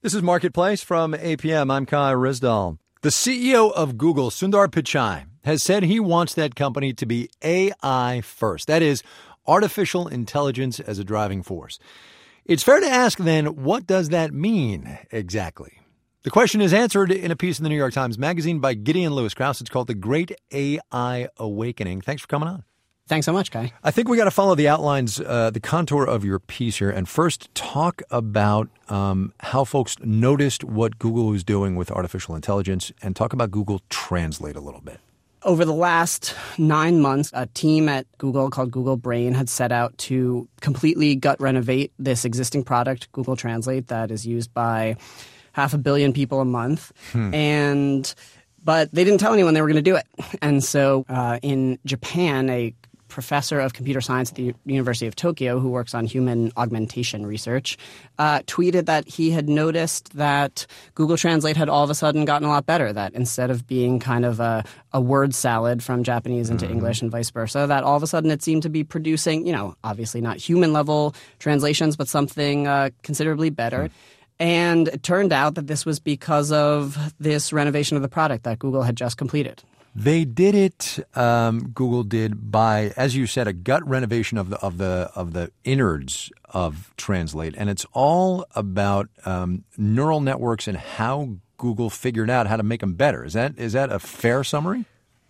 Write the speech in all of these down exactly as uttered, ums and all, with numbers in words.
This is Marketplace from A P M. I'm Kai Rizdal. The C E O of Google, Sundar Pichai, has said he wants that company to be A I first. That is, artificial intelligence as a driving force. It's fair to ask, then, what does that mean exactly? The question is answered in a piece in the New York Times Magazine by Gideon Lewis-Krauss. It's called The Great A I Awakening. Thanks for coming on. Thanks so much, Kai. I think we got to follow the outlines, uh, the contour of your piece here, and first talk about um, how folks noticed what Google was doing with artificial intelligence, and talk about Google Translate a little bit. Over the last nine months, a team at Google called Google Brain had set out to completely gut renovate this existing product, Google Translate, that is used by half a billion people a month. Hmm. And but they didn't tell anyone they were going to do it. And so uh, in Japan, a professor of computer science at the University of Tokyo, who works on human augmentation research, uh, tweeted that he had noticed that Google Translate had all of a sudden gotten a lot better, that instead of being kind of a, a word salad from Japanese into mm-hmm. English and vice versa, that all of a sudden it seemed to be producing, you know, obviously not human-level translations, but something uh, considerably better. Mm. And it turned out that this was because of this renovation of the product that Google had just completed. They did it. Um, Google did by, as you said, a gut renovation of the of the of the innards of Translate, and it's all about um, neural networks and how Google figured out how to make them better. Is that is that a fair summary?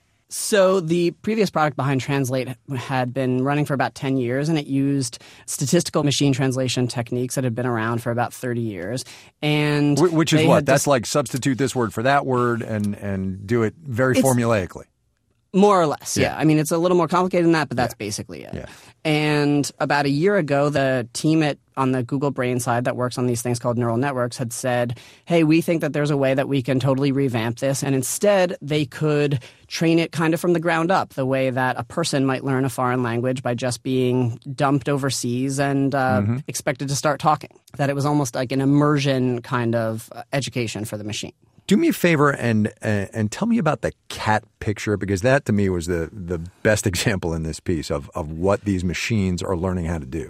So the previous product behind Translate had been running for about ten years, and it used statistical machine translation techniques that had been around for about thirty years. And Which is what? That's dis- like substitute this word for that word and, and do it very formulaically. More or less, yeah. yeah. I mean, it's a little more complicated than that, but that's yeah. basically it. Yeah. And about a year ago, the team at on the Google Brain side that works on these things called neural networks had said, hey, we think that there's a way that we can totally revamp this. And instead, they could train it kind of from the ground up, the way that a person might learn a foreign language by just being dumped overseas and uh, mm-hmm. expected to start talking. That it was almost like an immersion kind of education for the machine. Do me a favor and uh, and tell me about the cat picture, because that to me was the, the best example in this piece of, of what these machines are learning how to do.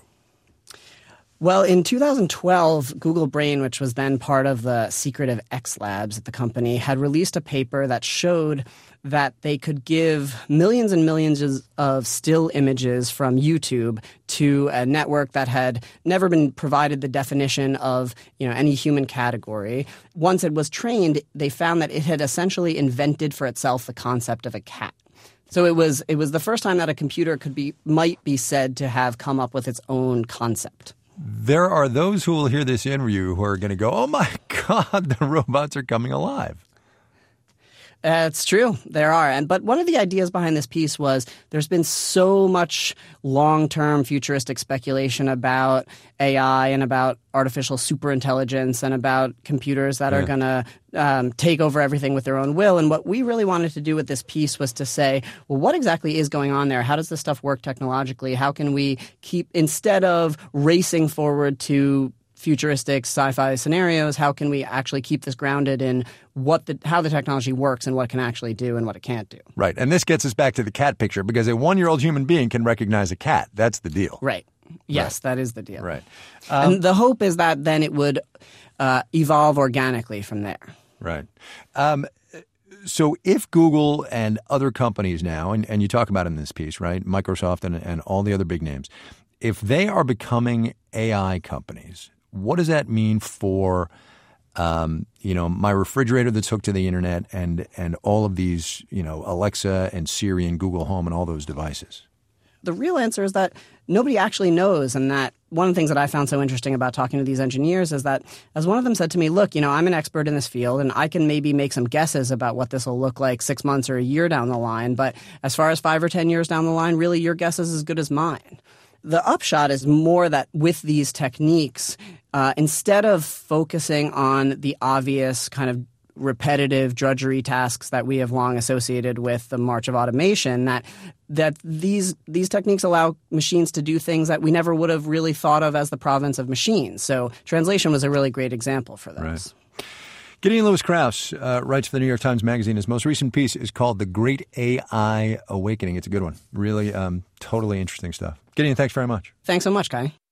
Well, in two thousand twelve, Google Brain, which was then part of the secretive X Labs at the company, had released a paper that showed that they could give millions and millions of still images from YouTube to a network that had never been provided the definition of, you know, any human category. Once it was trained, they found that it had essentially invented for itself the concept of a cat. So it was it was the first time that a computer could be might be said to have come up with its own concept. There are those who will hear this interview who are going to go, oh, my God, the robots are coming alive. Uh, it's true. There are. And but one of the ideas behind this piece was there's been so much long-term futuristic speculation about A I and about artificial superintelligence and about computers that yeah. are going to um, take over everything with their own will. And what we really wanted to do with this piece was to say, well, what exactly is going on there? How does this stuff work technologically? How can we keep, instead of racing forward to futuristic sci-fi scenarios, how can we actually keep this grounded in what the how the technology works and what it can actually do and what it can't do? Right. And this gets us back to the cat picture, because a one-year-old human being can recognize a cat. That's the deal. Right. Yes, right. That is the deal. Right. Um, and the hope is that then it would uh, evolve organically from there. Right. Um, so if Google and other companies now, and, and you talk about it in this piece, right, Microsoft and, and all the other big names, if they are becoming A I companies, what does that mean for, um, you know, my refrigerator that's hooked to the internet and and all of these, you know, Alexa and Siri and Google Home and all those devices? The real answer is that nobody actually knows, and that one of the things that I found so interesting about talking to these engineers is that, as one of them said to me, look, you know, I'm an expert in this field, and I can maybe make some guesses about what this will look like six months or a year down the line, but as far as five or ten years down the line, really your guess is as good as mine. The upshot is more that with these techniques, uh, instead of focusing on the obvious kind of repetitive drudgery tasks that we have long associated with the march of automation, that that these these techniques allow machines to do things that we never would have really thought of as the province of machines. So translation was a really great example for this. Right. Gideon Lewis-Krauss uh, writes for the New York Times Magazine. His most recent piece is called The Great A I Awakening. It's a good one. Really um, totally interesting stuff. Gideon, thanks very much. Thanks so much, Kai.